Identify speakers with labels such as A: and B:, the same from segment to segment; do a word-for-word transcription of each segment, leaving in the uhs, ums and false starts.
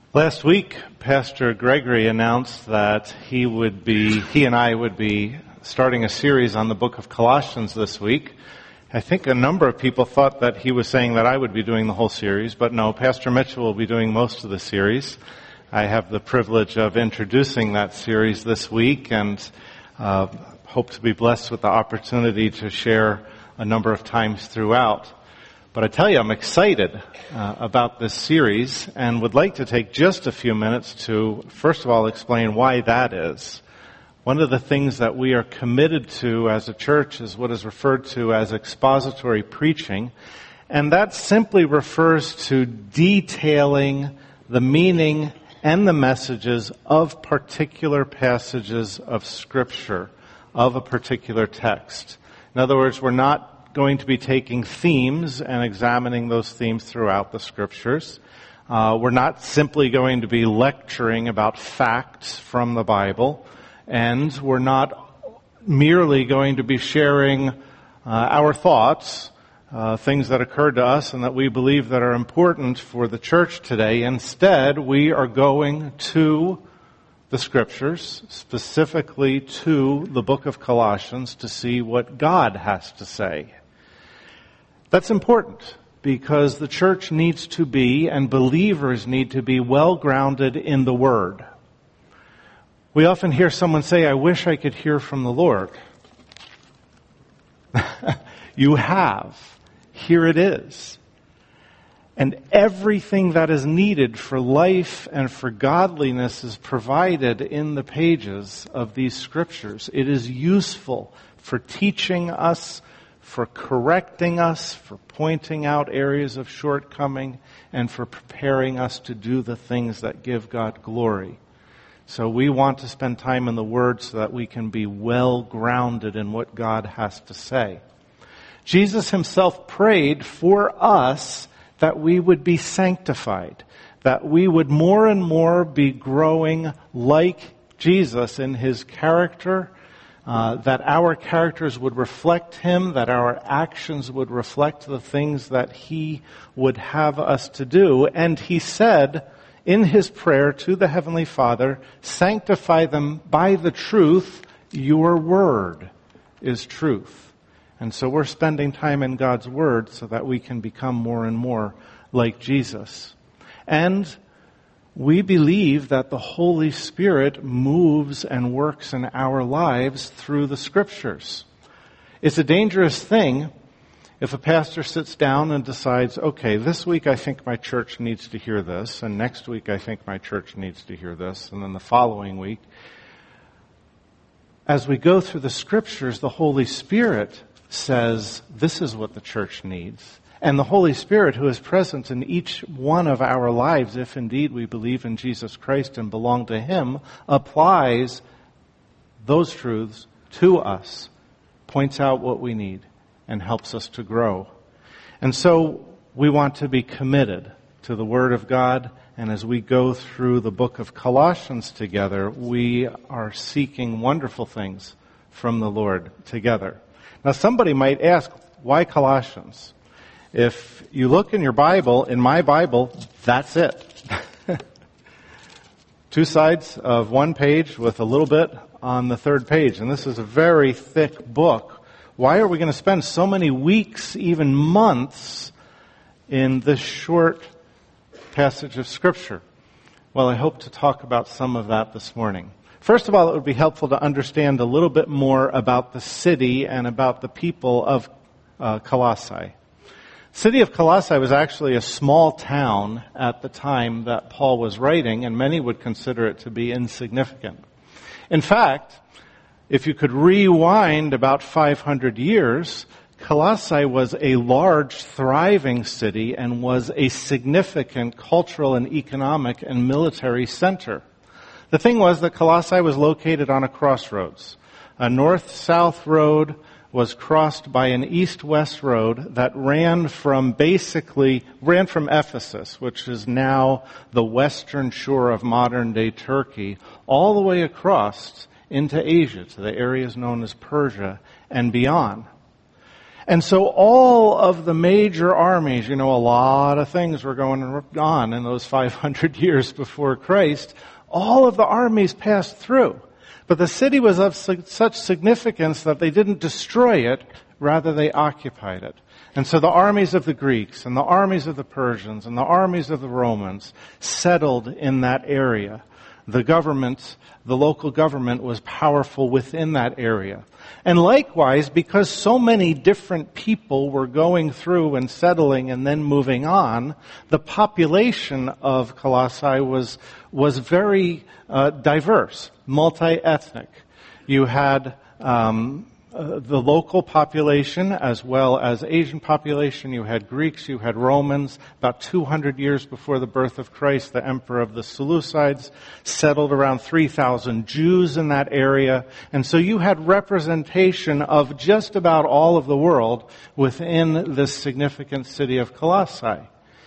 A: Last week, Pastor Gregory announced that he would be, he and I would be starting a series on the book of Colossians this week. I think a number of people thought that he was saying that I would be doing the whole series, but no, Pastor Mitchell will be doing most of the series. I have the privilege of introducing that series this week and uh, hope to be blessed with the opportunity to share a number of times throughout. But I tell you, I'm excited uh, about this series and would like to take just a few minutes to, first of all, explain why that is. One of the things that we are committed to as a church is what is referred to as expository preaching, and that simply refers to detailing the meaning and the messages of particular passages of Scripture, of a particular text. In other words, we're not going to be taking themes and examining those themes throughout the Scriptures. Uh, we're not simply going to be lecturing about facts from the Bible, and we're not merely going to be sharing uh, our thoughts, uh, things that occurred to us and that we believe that are important for the church today. Instead, we are going to the Scriptures, specifically to the book of Colossians, to see what God has to say. That's important because the church needs to be, and believers need to be, well grounded in the Word. We often hear someone say, "I wish I could hear from the Lord." You have. Here it is. And everything that is needed for life and for godliness is provided in the pages of these Scriptures. It is useful for teaching us, for correcting us, for pointing out areas of shortcoming, and for preparing us to do the things that give God glory. So we want to spend time in the Word so that we can be well grounded in what God has to say. Jesus himself prayed for us that we would be sanctified, that we would more and more be growing like Jesus in his character, Uh, that our characters would reflect him, that our actions would reflect the things that he would have us to do. And he said in his prayer to the Heavenly Father, "Sanctify them by the truth, your word is truth." And so we're spending time in God's Word so that we can become more and more like Jesus. And we believe that the Holy Spirit moves and works in our lives through the Scriptures. It's a dangerous thing if a pastor sits down and decides, okay, this week I think my church needs to hear this, and next week I think my church needs to hear this, and then the following week. As we go through the Scriptures, the Holy Spirit says, this is what the church needs. And the Holy Spirit, who is present in each one of our lives, if indeed we believe in Jesus Christ and belong to him, applies those truths to us, points out what we need, and helps us to grow. And so we want to be committed to the Word of God, and as we go through the book of Colossians together, we are seeking wonderful things from the Lord together. Now somebody might ask, why Colossians? If you look in your Bible, in my Bible, that's it. Two sides of one page with a little bit on the third page. And this is a very thick book. Why are we going to spend so many weeks, even months, in this short passage of Scripture? Well, I hope to talk about some of that this morning. First of all, it would be helpful to understand a little bit more about the city and about the people of uh, Colossae. The city of Colossae was actually a small town at the time that Paul was writing, and many would consider it to be insignificant. In fact, if you could rewind about five hundred years, Colossae was a large, thriving city and was a significant cultural and economic and military center. The thing was that Colossae was located on a crossroads. A north-south road was crossed by an east-west road that ran from basically, ran from Ephesus, which is now the western shore of modern-day Turkey, all the way across into Asia, to the areas known as Persia and beyond. And so all of the major armies, you know, a lot of things were going on in those five hundred years before Christ. All of the armies passed through. But the city was of such significance that they didn't destroy it, rather they occupied it. And so the armies of the Greeks and the armies of the Persians and the armies of the Romans settled in that area. The government, the local government was powerful within that area. And likewise, because so many different people were going through and settling and then moving on, the population of Colossae was, was very uh, diverse, multi-ethnic. You had um, Uh, the local population as well as Asian population. You had Greeks, you had Romans. About two hundred years before the birth of Christ, the emperor of the Seleucids settled around three thousand Jews in that area. And so you had representation of just about all of the world within this significant city of Colossae.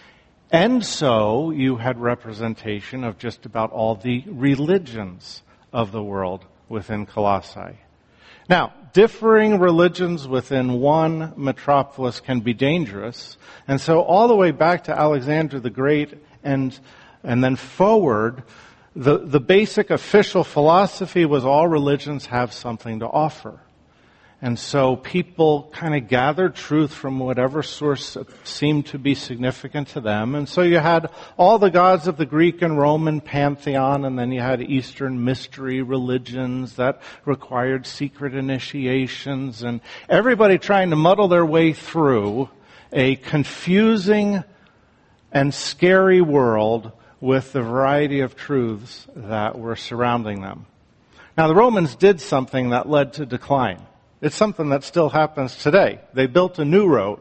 A: And so you had representation of just about all the religions of the world within Colossae. Now, differing religions within one metropolis can be dangerous. And so all the way back to Alexander the Great and and then forward, the, the basic official philosophy was all religions have something to offer. And so people kind of gathered truth from whatever source seemed to be significant to them. And so you had all the gods of the Greek and Roman pantheon, and then you had Eastern mystery religions that required secret initiations, and everybody trying to muddle their way through a confusing and scary world with the variety of truths that were surrounding them. Now, the Romans did something that led to decline. It's something that still happens today. They built a new road.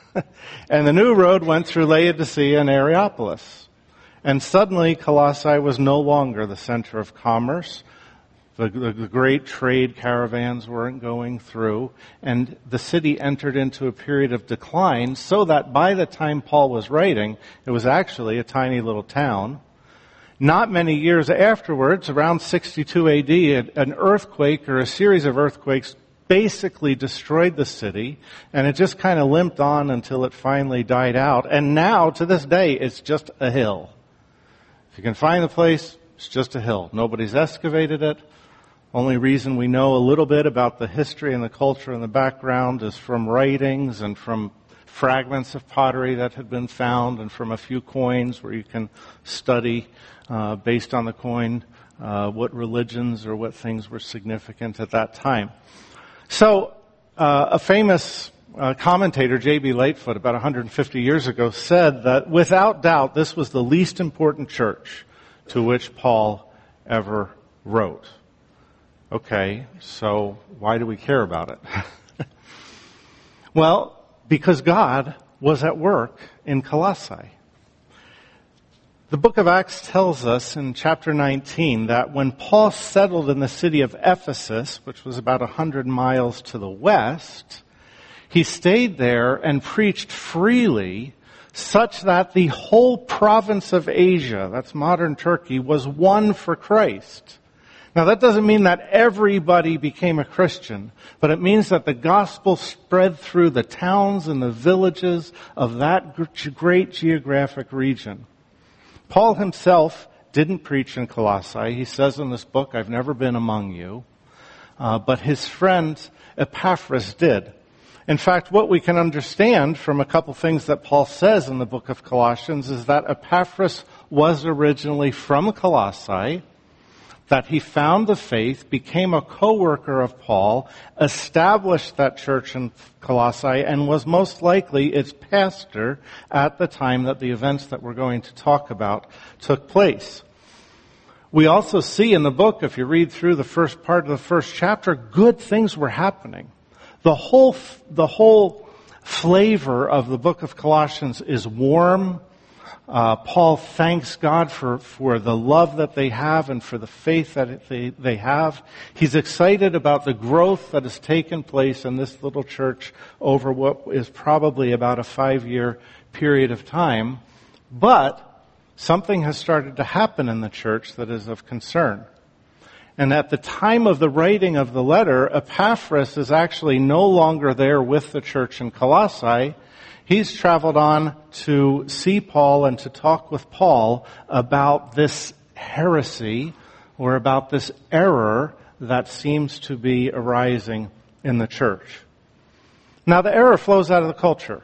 A: And the new road went through Laodicea and Areopolis. And suddenly Colossae was no longer the center of commerce. The, the, the great trade caravans weren't going through. And the city entered into a period of decline, so that by the time Paul was writing, it was actually a tiny little town. Not many years afterwards, around sixty-two A D, an earthquake or a series of earthquakes basically destroyed the city, and it just kind of limped on until it finally died out. And now, to this day, it's just a hill. If you can find the place, it's just a hill. Nobody's excavated it. Only reason we know a little bit about the history and the culture and the background is from writings and from fragments of pottery that had been found and from a few coins where you can study uh, based on the coin uh, what religions or what things were significant at that time. So, uh, a famous uh, commentator, J B Lightfoot, about one hundred fifty years ago, said that without doubt this was the least important church to which Paul ever wrote. Okay, so why do we care about it? Well, because God was at work in Colossae. The book of Acts tells us in chapter nineteen that when Paul settled in the city of Ephesus, which was about one hundred miles to the west, he stayed there and preached freely, such that the whole province of Asia, that's modern Turkey, was won for Christ. Now, that doesn't mean that everybody became a Christian, but it means that the gospel spread through the towns and the villages of that great geographic region. Paul himself didn't preach in Colossae. He says in this book, I've never been among you. Uh, but his friend Epaphras did. In fact, what we can understand from a couple things that Paul says in the book of Colossians is that Epaphras was originally from Colossae, that he found the faith, became a co-worker of Paul, established that church in Colossae, and was most likely its pastor at the time that the events that we're going to talk about took place. We also see in the book, if you read through the first part of the first chapter, good things were happening. The whole, the whole flavor of the book of Colossians is warm. Uh, Paul thanks God for, for the love that they have and for the faith that they, they have. He's excited about the growth that has taken place in this little church over what is probably about a five-year period of time. But something has started to happen in the church that is of concern. And at the time of the writing of the letter, Epaphras is actually no longer there with the church in Colossae. He's traveled on to see Paul and to talk with Paul about this heresy or about this error that seems to be arising in the church. Now, the error flows out of the culture.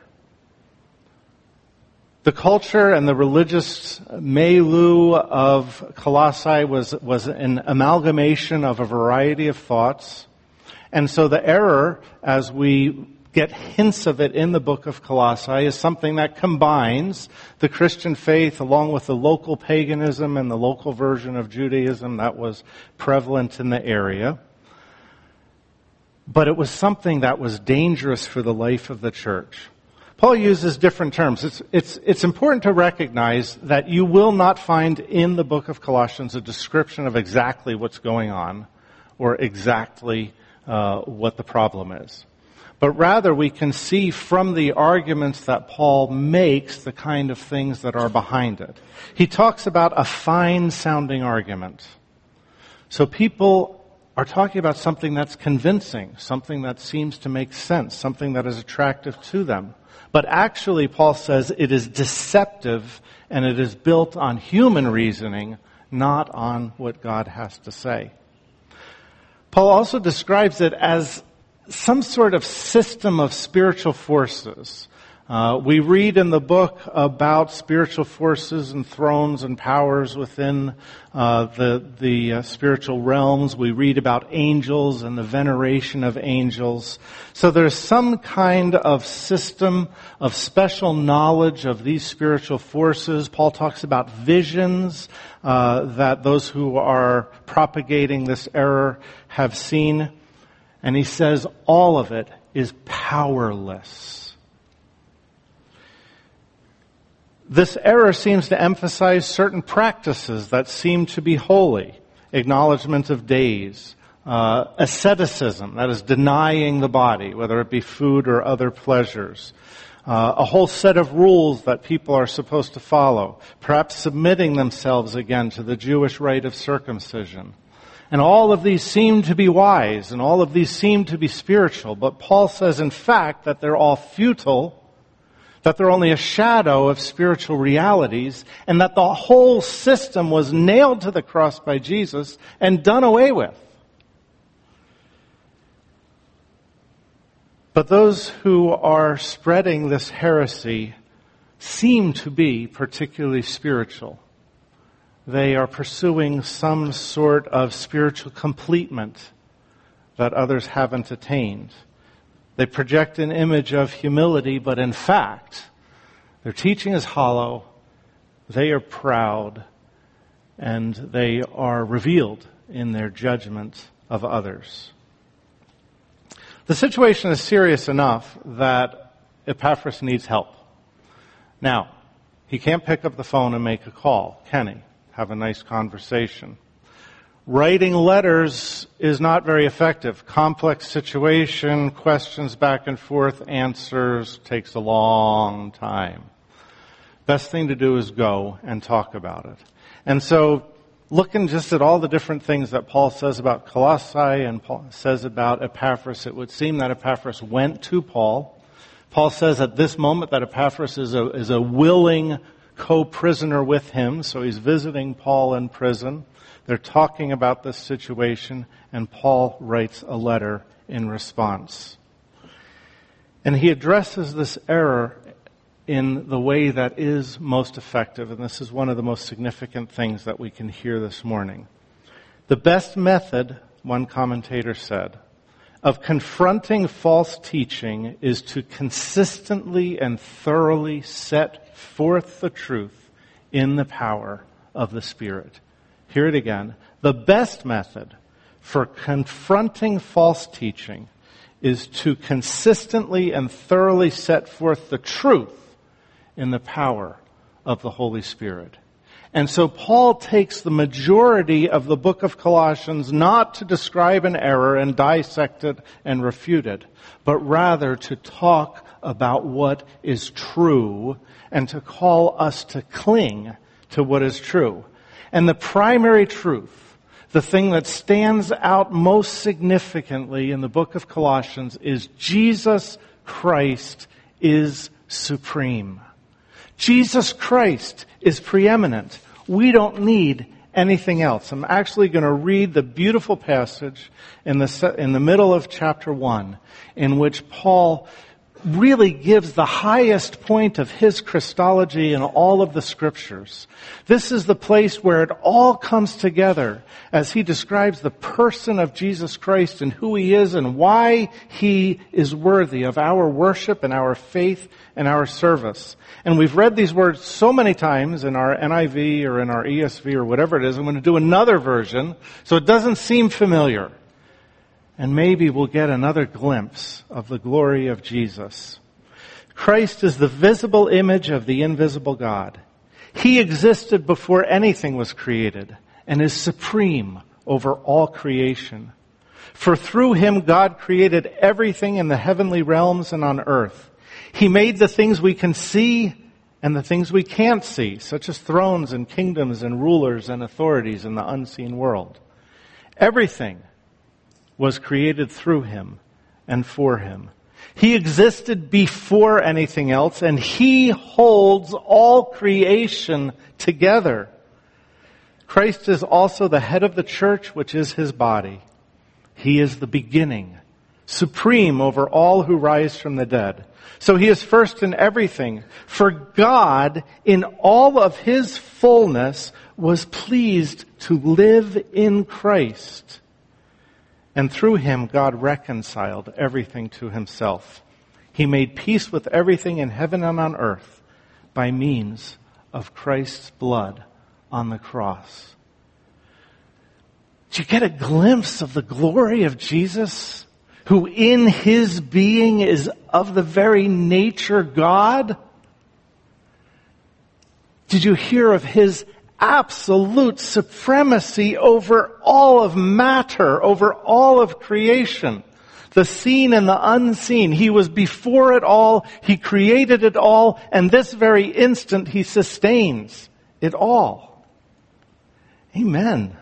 A: The culture and the religious milieu of Colossae was, was an amalgamation of a variety of thoughts. And so the error, as we get hints of it in the book of Colossae, is something that combines the Christian faith along with the local paganism and the local version of Judaism that was prevalent in the area. But it was something that was dangerous for the life of the church. Paul uses different terms. It's, it's, it's important to recognize that you will not find in the book of Colossians a description of exactly what's going on or exactly uh, what the problem is. But rather we can see from the arguments that Paul makes the kind of things that are behind it. He talks about a fine-sounding argument. So people are talking about something that's convincing, something that seems to make sense, something that is attractive to them. But actually, Paul says it is deceptive and it is built on human reasoning, not on what God has to say. Paul also describes it as some sort of system of spiritual forces. Uh, we read in the book about spiritual forces and thrones and powers within uh, the the uh, spiritual realms. We read about angels and the veneration of angels. So there's some kind of system of special knowledge of these spiritual forces. Paul talks about visions uh, that those who are propagating this error have seen. And he says all of it is powerless. This error seems to emphasize certain practices that seem to be holy. Acknowledgement of days, uh, asceticism, that is denying the body, whether it be food or other pleasures. Uh, a whole set of rules that people are supposed to follow. Perhaps submitting themselves again to the Jewish rite of circumcision. And all of these seem to be wise, and all of these seem to be spiritual. But Paul says, in fact, that they're all futile, that they're only a shadow of spiritual realities, and that the whole system was nailed to the cross by Jesus and done away with. But those who are spreading this heresy seem to be particularly spiritual. They are pursuing some sort of spiritual completement that others haven't attained. They project an image of humility, but in fact, their teaching is hollow, they are proud, and they are revealed in their judgment of others. The situation is serious enough that Epaphras needs help. Now, he can't pick up the phone and make a call, can he? Have a nice conversation. Writing letters is not very effective. Complex situation, questions back and forth, answers, takes a long time. Best thing to do is go and talk about it. And so, looking just at all the different things that Paul says about Colossae and Paul says about Epaphras, it would seem that Epaphras went to Paul. Paul says at this moment that Epaphras is a, is a willing co-prisoner with him, so he's visiting Paul in prison. They're talking about this situation, and Paul writes a letter in response. And he addresses this error in the way that is most effective, and this is one of the most significant things that we can hear this morning. The best method, one commentator said, of confronting false teaching is to consistently and thoroughly set forth the truth in the power of the Spirit. Hear it again. The best method for confronting false teaching is to consistently and thoroughly set forth the truth in the power of the Holy Spirit. And so Paul takes the majority of the book of Colossians not to describe an error and dissect it and refute it, but rather to talk about what is true and to call us to cling to what is true. And the primary truth the thing that stands out most significantly in the book of Colossians is Jesus Christ is supreme. Jesus Christ is preeminent. We don't need anything else. I'm actually going to read the beautiful passage in the in the middle of chapter one, in which Paul really gives the highest point of his Christology in all of the scriptures. This is the place where it all comes together as he describes the person of Jesus Christ and who he is and why he is worthy of our worship and our faith and our service. And we've read these words so many times in our N I V or in our E S V or whatever it is. I'm going to do another version so it doesn't seem familiar. And maybe we'll get another glimpse of the glory of Jesus. Christ is the visible image of the invisible God. He existed before anything was created and is supreme over all creation. For through him God created everything in the heavenly realms and on earth. He made the things we can see and the things we can't see, such as thrones and kingdoms and rulers and authorities in the unseen world. Everything was created through him and for him. He existed before anything else, and he holds all creation together. Christ is also the head of the church, which is his body. He is the beginning, supreme over all who rise from the dead. So he is first in everything. For God, in all of his fullness, was pleased to live in Christ. And through him, God reconciled everything to himself. He made peace with everything in heaven and on earth by means of Christ's blood on the cross. Did you get a glimpse of the glory of Jesus, who in his being is of the very nature God? Did you hear of his absolute supremacy over all of matter, over all of creation, the seen and the unseen? He was before it all, he created it all, and this very instant he sustains it all. Amen.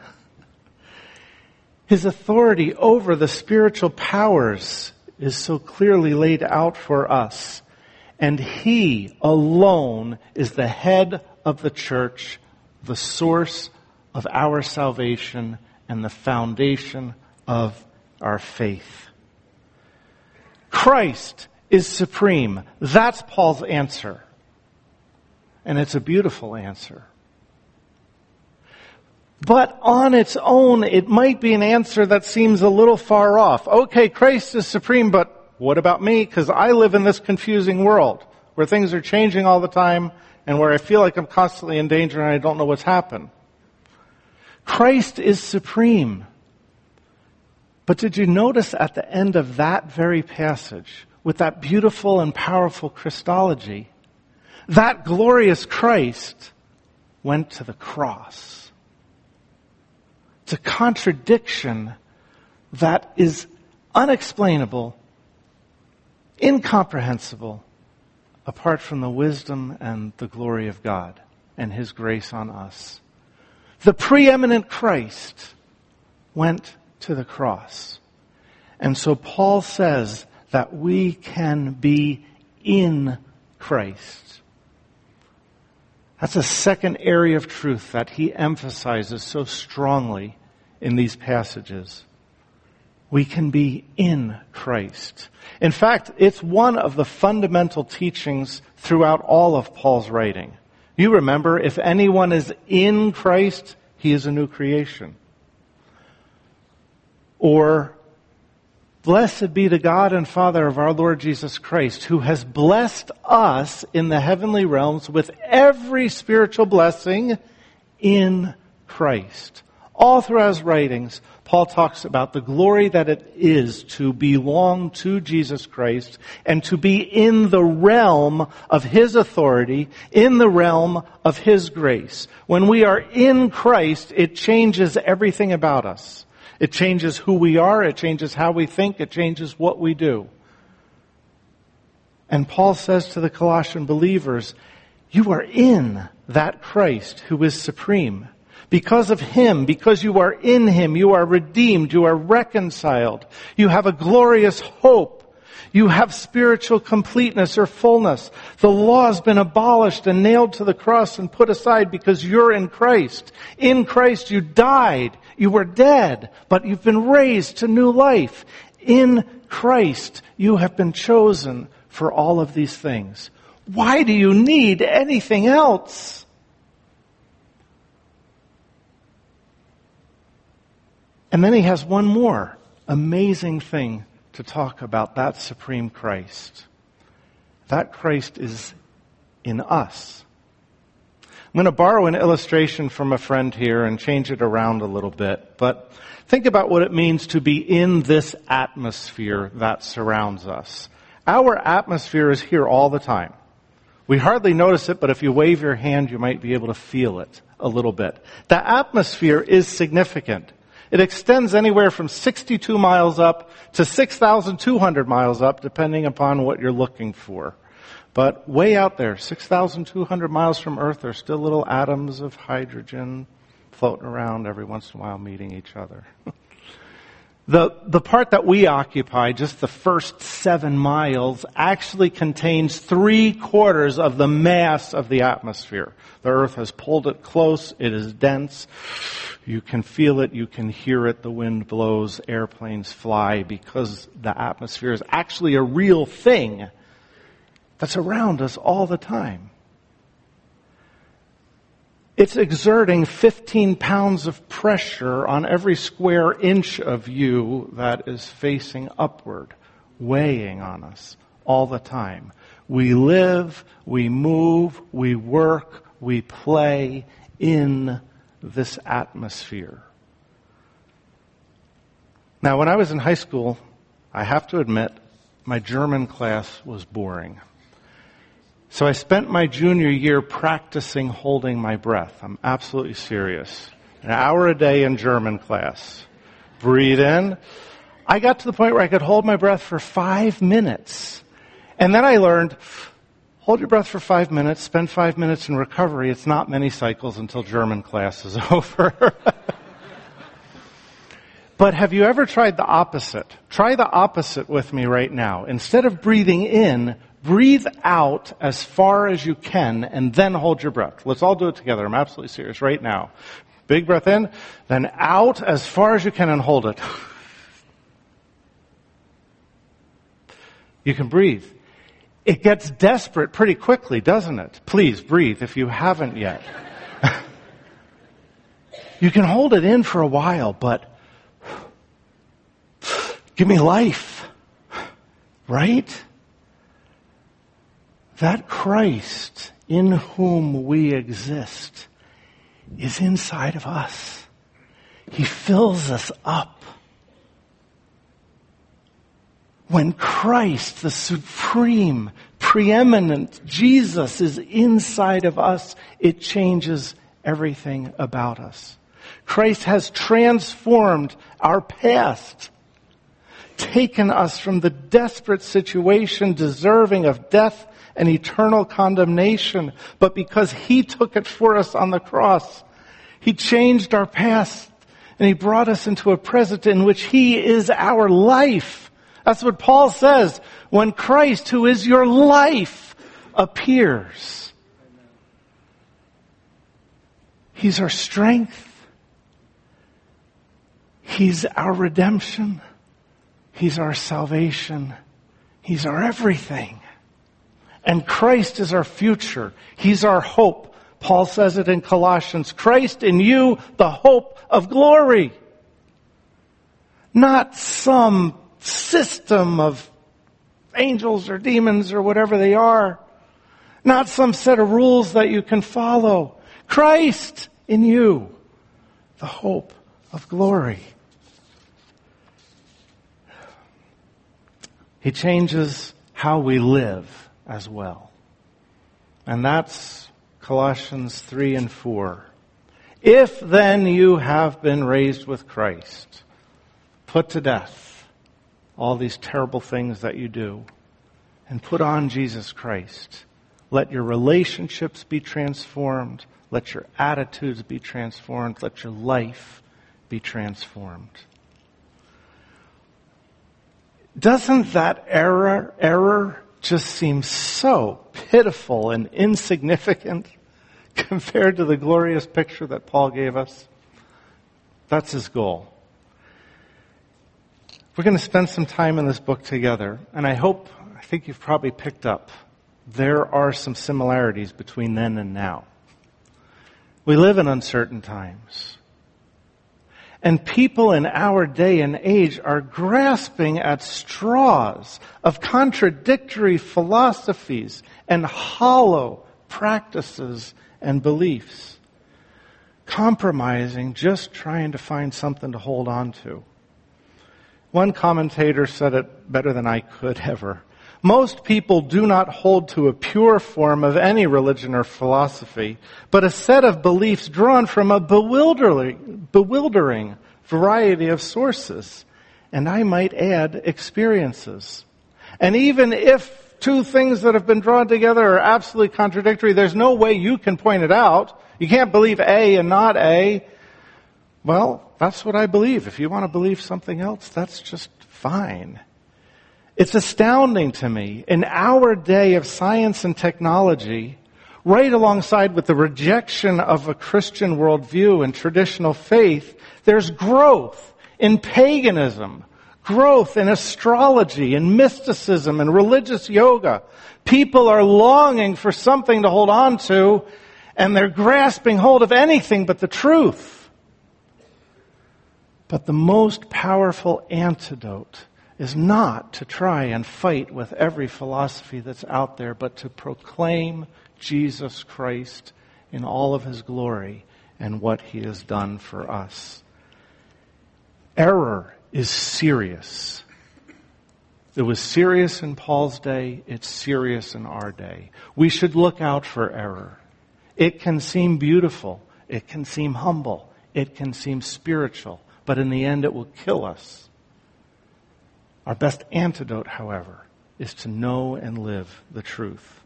A: His authority over the spiritual powers is so clearly laid out for us, and he alone is the head of the church, the source of our salvation and the foundation of our faith. Christ is supreme. That's Paul's answer. And it's a beautiful answer. But on its own, it might be an answer that seems a little far off. Okay, Christ is supreme, but what about me? Because I live in this confusing world where things are changing all the time, and where I feel like I'm constantly in danger and I don't know what's happened. Christ is supreme. But did you notice at the end of that very passage, with that beautiful and powerful Christology, that glorious Christ went to the cross? It's a contradiction that is unexplainable, incomprehensible, apart from the wisdom and the glory of God and his grace on us. The preeminent Christ went to the cross. And so Paul says that we can be in Christ. That's a second area of truth that he emphasizes so strongly in these passages. We can be in Christ. In fact, it's one of the fundamental teachings throughout all of Paul's writing. You remember, if anyone is in Christ, he is a new creation. Or, blessed be the God and Father of our Lord Jesus Christ, who has blessed us in the heavenly realms with every spiritual blessing in Christ. All throughout his writings, Paul talks about the glory that it is to belong to Jesus Christ and to be in the realm of his authority, in the realm of his grace. When we are in Christ, it changes everything about us. It changes who we are, it changes how we think, it changes what we do. And Paul says to the Colossian believers, you are in that Christ who is supreme. Because of Him, because you are in Him, you are redeemed, you are reconciled. You have a glorious hope. You have spiritual completeness or fullness. The law has been abolished and nailed to the cross and put aside because you're in Christ. In Christ you died. You were dead, but you've been raised to new life. In Christ you have been chosen for all of these things. Why do you need anything else? And then he has one more amazing thing to talk about, that supreme Christ. That Christ is in us. I'm going to borrow an illustration from a friend here and change it around a little bit. But think about what it means to be in this atmosphere that surrounds us. Our atmosphere is here all the time. We hardly notice it, but if you wave your hand, you might be able to feel it a little bit. The atmosphere is significant. It extends anywhere from sixty-two miles up to six thousand two hundred miles up, depending upon what you're looking for. But way out there, six thousand two hundred miles from Earth, there's still little atoms of hydrogen floating around every once in a while, meeting each other. The, the part that we occupy, just the first seven miles, actually contains three quarters of the mass of the atmosphere. The Earth has pulled it close. It is dense. You can feel it. You can hear it. The wind blows. Airplanes fly because the atmosphere is actually a real thing that's around us all the time. It's exerting fifteen pounds of pressure on every square inch of you that is facing upward, weighing on us all the time. We live, we move, we work, we play in this atmosphere. Now, when I was in high school, I have to admit, my German class was boring. So I spent my junior year practicing holding my breath. I'm absolutely serious. An hour a day in German class. Breathe in. I got to the point where I could hold my breath for five minutes. And then I learned, hold your breath for five minutes, spend five minutes in recovery. It's not many cycles until German class is over. But have you ever tried the opposite? Try the opposite with me right now. Instead of breathing in, breathe out as far as you can and then hold your breath. Let's all do it together. I'm absolutely serious right now. Big breath in, then out as far as you can and hold it. You can breathe. It gets desperate pretty quickly, doesn't it? Please breathe if you haven't yet. You can hold it in for a while, but give me life, right? That Christ in whom we exist is inside of us. He fills us up. When Christ, the supreme, preeminent Jesus, is inside of us, it changes everything about us. Christ has transformed our past, taken us from the desperate situation deserving of death and eternal condemnation, but because He took it for us on the cross, He changed our past and He brought us into a present in which He is our life. That's what Paul says. When Christ, who is your life, appears, He's our strength. He's our redemption. He's our salvation. He's our everything. And Christ is our future. He's our hope. Paul says it in Colossians. Christ in you, the hope of glory. Not some system of angels or demons or whatever they are. Not some set of rules that you can follow. Christ in you, the hope of glory. He changes how we live as well. And that's Colossians three and four. If then you have been raised with Christ, put to death all these terrible things that you do, and put on Jesus Christ. Let your relationships be transformed. Let your attitudes be transformed. Let your life be transformed. Doesn't that error, error just seem so pitiful and insignificant compared to the glorious picture that Paul gave us? That's his goal. We're going to spend some time in this book together, and I hope, I think you've probably picked up, there are some similarities between then and now. We live in uncertain times. And people in our day and age are grasping at straws of contradictory philosophies and hollow practices and beliefs, compromising, just trying to find something to hold on to. One commentator said it better than I could ever. Most people do not hold to a pure form of any religion or philosophy, but a set of beliefs drawn from a bewildering, bewildering variety of sources, and I might add, experiences. And even if two things that have been drawn together are absolutely contradictory, there's no way you can point it out. You can't believe A and not A. Well, that's what I believe. If you want to believe something else, that's just fine. It's astounding to me, in our day of science and technology, right alongside with the rejection of a Christian worldview and traditional faith, there's growth in paganism, growth in astrology and mysticism and religious yoga. People are longing for something to hold on to, and they're grasping hold of anything but the truth. But the most powerful antidote is not to try and fight with every philosophy that's out there, but to proclaim Jesus Christ in all of his glory and what he has done for us. Error is serious. It was serious in Paul's day. It's serious in our day. We should look out for error. It can seem beautiful. It can seem humble. It can seem spiritual. But in the end, it will kill us. Our best antidote, however, is to know and live the truth.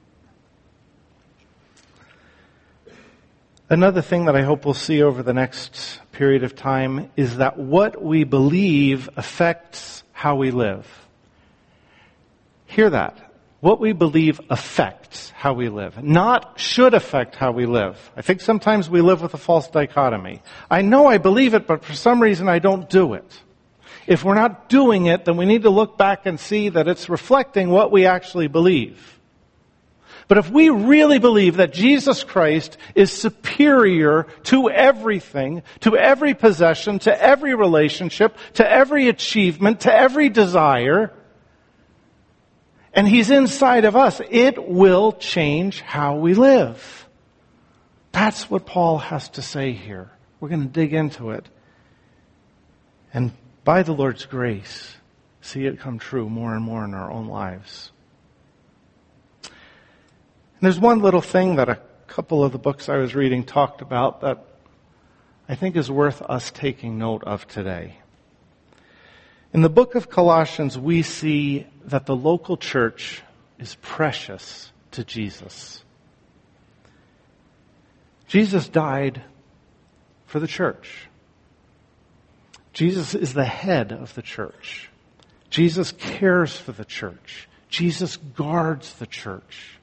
A: Another thing that I hope we'll see over the next period of time is that what we believe affects how we live. Hear that. What we believe affects how we live, not should affect how we live. I think sometimes we live with a false dichotomy. I know I believe it, but for some reason I don't do it. If we're not doing it, then we need to look back and see that it's reflecting what we actually believe. But if we really believe that Jesus Christ is superior to everything, to every possession, to every relationship, to every achievement, to every desire, and he's inside of us, it will change how we live. That's what Paul has to say here. We're going to dig into it. And by the Lord's grace, see it come true more and more in our own lives. And there's one little thing that a couple of the books I was reading talked about that I think is worth us taking note of today. In the book of Colossians, we see that the local church is precious to Jesus. Jesus died for the church. Jesus is the head of the church. Jesus cares for the church. Jesus guards the church.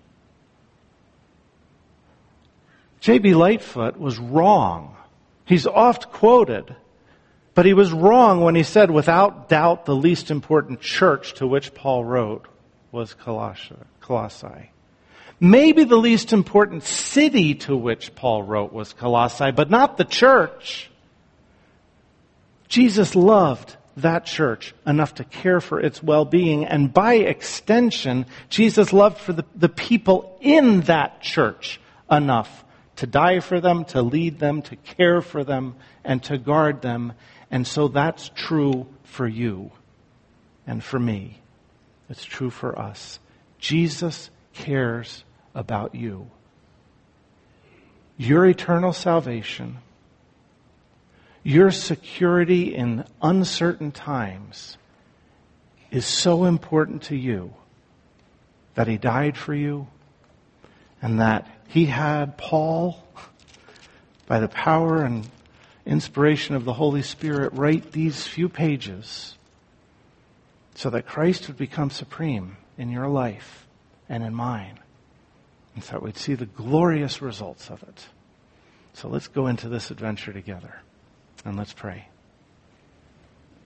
A: J B Lightfoot was wrong. He's oft quoted, but he was wrong when he said, without doubt, the least important church to which Paul wrote was Colossae. Maybe the least important city to which Paul wrote was Colossae, but not the church. Jesus loved that church enough to care for its well-being, and by extension, Jesus loved for the, the people in that church enough to die for them, to lead them, to care for them, and to guard them. And so that's true for you and for me. It's true for us. Jesus cares about you. Your eternal salvation, your security in uncertain times is so important to you that he died for you and that he had Paul by the power and inspiration of the Holy Spirit, write these few pages so that Christ would become supreme in your life and in mine, and so that we'd see the glorious results of it. So let's go into this adventure together, and let's pray.